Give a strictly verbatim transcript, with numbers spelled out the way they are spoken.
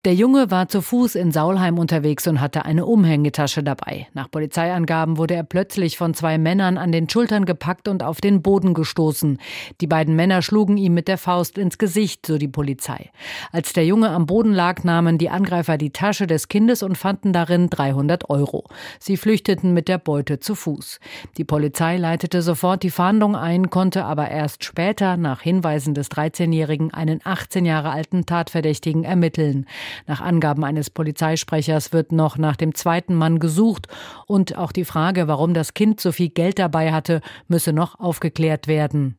Der Junge war zu Fuß in Saulheim unterwegs und hatte eine Umhängetasche dabei. Nach Polizeiangaben wurde er plötzlich von zwei Männern an den Schultern gepackt und auf den Boden gestoßen. Die beiden Männer schlugen ihm mit der Faust ins Gesicht, so die Polizei. Als der Junge am Boden lag, nahmen die Angreifer die Tasche des Kindes und fanden darin dreihundert Euro. Sie flüchteten mit der Beute zu Fuß. Die Polizei leitete sofort die Fahndung ein, konnte aber erst später nach Hinweisen des dreizehnjährigen einen achtzehn Jahre alten Tatverdächtigen ermitteln. Nach Angaben eines Polizeisprechers wird noch nach dem zweiten Mann gesucht und auch die Frage, warum das Kind so viel Geld dabei hatte, müsse noch aufgeklärt werden.